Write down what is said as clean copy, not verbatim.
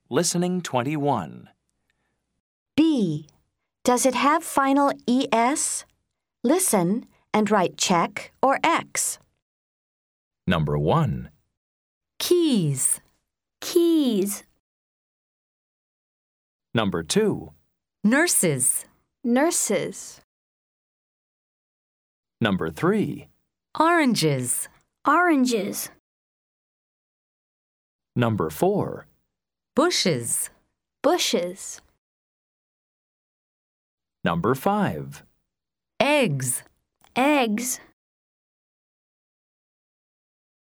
Listening 21. B. Does it have final ES? Listen and write check or X. Number 1. Keys. Keys. Number 2. Nurses. Nurses. Number 3. Oranges. Oranges. Number 4. Bushes. Bushes. Number 5. Eggs. Eggs.